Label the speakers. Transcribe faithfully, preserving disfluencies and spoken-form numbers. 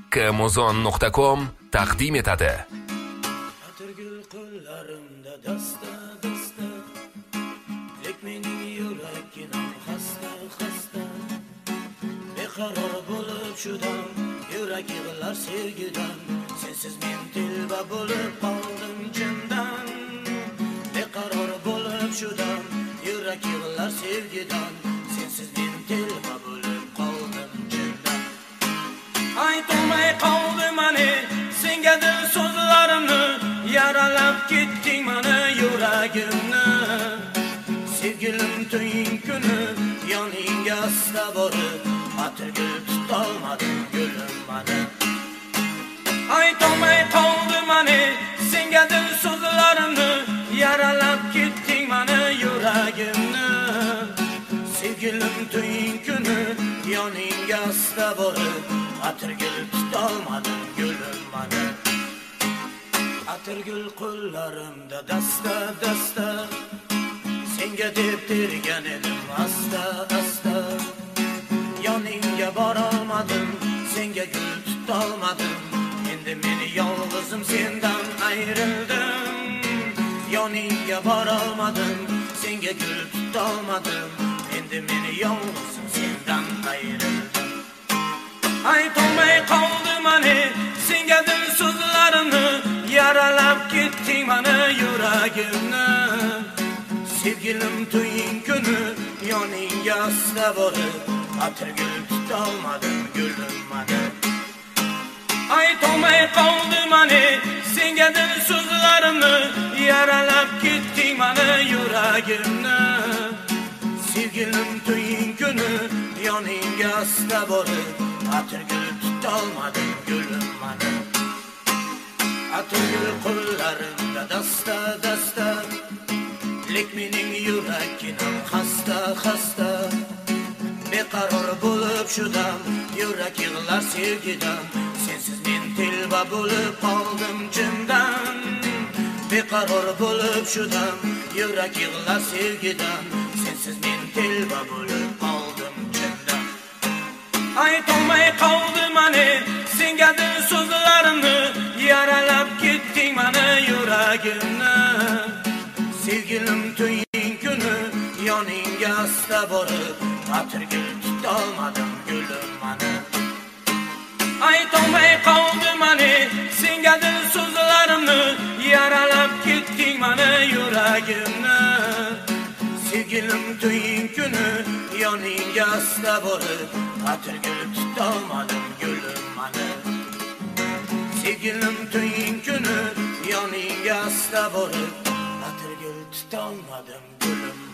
Speaker 1: Amazon nuqta com taqdim etadi.
Speaker 2: Atirgul qo'llarimda dasta dasta, lek mening yuragim xasta xasta. Beqaror bo'lib shudam, yurak yig'lar sevgidan. Sensiz men tilba bo'lib qoldim jimdan. Beqaror bo'lib shudam, yurak yig'lar sevgidan. Sensiz men tilba bo'lib qoldim jimdan. Aytolmay qoldim mani, senga dil so'zlarimni, yaralab ketding mani yuragimni. Sevgilim to'ying kuni, yoningga asta borib, atirgul tutolmadim gulim mani. Aytolmay qoldim mani, senga dil so'zlarimni, yaralab ketding mani yuragimni. Sevgilim to'ying kuni, yoningga asta borib, atirgul tutolmadim gulim mani. Atirgul qo'llarimda dasta dasta, senga deb tergan edim asta asta. Yoningga borolmadim, senga gul tutolmadim. Endi meni yolg'izim sendan ayrildim. Yoningga borolmadim, senga gul tutolmadim. Endi meni yolg'izim sendan ayrildim. Aytolmay qoldim mani, senga dil so'zlarimni, yaralab ketding mani yuragimni. Sevgilim to'ying kuni, yoningga asta borib, atirgul tutolmadim gulim mani. Aytolmay qoldim mani, senga dil so'zlarimni, yaralab ketding mani yuragimni. Sevgilim to'ying kuni, yoningga asta borib, atirgul tutolmadim gulim mani. Atirgul qo'llarimda dasta dasta, lek mening yuragim xasta xasta. Beqaror bo'lib shudam, yurak yig'lar sevgidan. Sensiz men tilba bo'lib qoldim jimdan. Beqaror bo'lib shudam, yurak yig'lar sevgidan. Sensiz men tilba bo'lib qoldim jimdan. Aytolmay qoldim mani, senga dil so'zlarimni, yaralab ketding mani yuragimni. Sevgilim to'ying kuni, yoningga asta borib, atirgul tutolmadim gulim mani. Aytolmay qoldim mani, senga dil so'zlarimni, yaralab ketding mani yuragimni. Sevgilim to'ying kuni, yoningga asta borib, atirgul tutolmadim gulim mani. Sevgilim to'ying kuni, yoningga asta borib, atirgul tutolmadim gulim